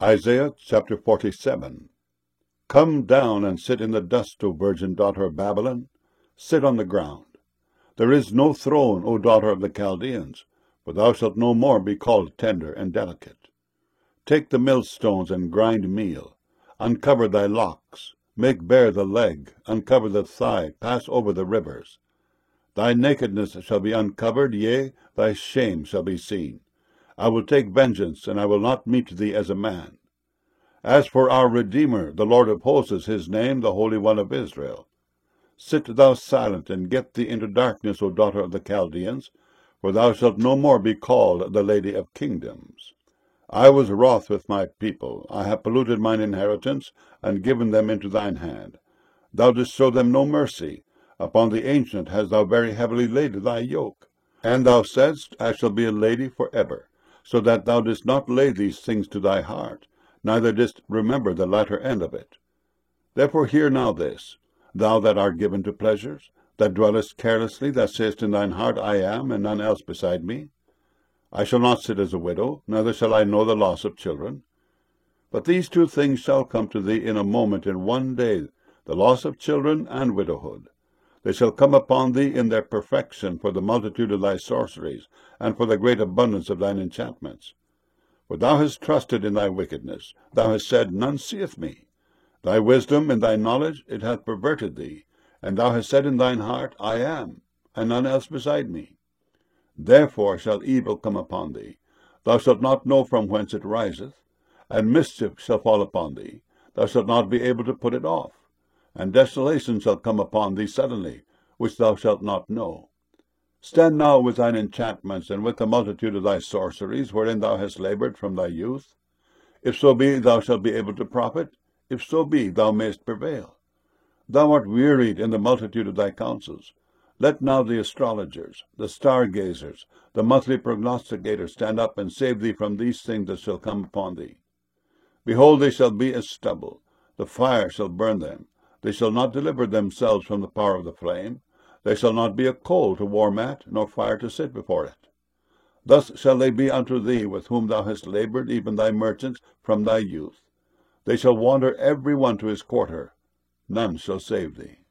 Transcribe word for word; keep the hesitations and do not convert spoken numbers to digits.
Isaiah chapter forty-seven. Come down and sit in the dust, O virgin daughter of Babylon. Sit on the ground. There is no throne, O daughter of the Chaldeans, for thou shalt no more be called tender and delicate. Take the millstones and grind meal. Uncover thy locks. Make bare the leg. Uncover the thigh. Pass over the rivers. Thy nakedness shall be uncovered, yea, thy shame shall be seen. I will take vengeance, and I will not meet thee as a man. As for our Redeemer, the Lord of hosts is his name, the Holy One of Israel. Sit thou silent, and get thee into darkness, O daughter of the Chaldeans, for thou shalt no more be called the Lady of Kingdoms. I was wroth with my people. I have polluted mine inheritance, and given them into thine hand. Thou didst show them no mercy. Upon the ancient hast thou very heavily laid thy yoke. And thou saidst, I shall be a lady for ever, so that thou didst not lay these things to thy heart, neither didst remember the latter end of it. Therefore hear now this, thou that art given to pleasures, that dwellest carelessly, that sayest in thine heart, I am, and none else beside me. I shall not sit as a widow, neither shall I know the loss of children. But these two things shall come to thee in a moment, in one day, the loss of children and widowhood. They shall come upon thee in their perfection for the multitude of thy sorceries, and for the great abundance of thine enchantments. For thou hast trusted in thy wickedness. Thou hast said, None seeth me. Thy wisdom and thy knowledge, it hath perverted thee. And thou hast said in thine heart, I am, and none else beside me. Therefore shall evil come upon thee. Thou shalt not know from whence it riseth. And mischief shall fall upon thee. Thou shalt not be able to put it off. And desolation shall come upon thee suddenly, which thou shalt not know. Stand now with thine enchantments, and with the multitude of thy sorceries, wherein thou hast laboured from thy youth. If so be thou shalt be able to profit, if so be thou mayest prevail. Thou art wearied in the multitude of thy counsels. Let now the astrologers, the stargazers, the monthly prognosticators stand up and save thee from these things that shall come upon thee. Behold, they shall be as stubble. The fire shall burn them. They shall not deliver themselves from the power of the flame. They shall not be a coal to warm at, nor fire to sit before it. Thus shall they be unto thee with whom thou hast laboured, even thy merchants, from thy youth. They shall wander every one to his quarter. None shall save thee.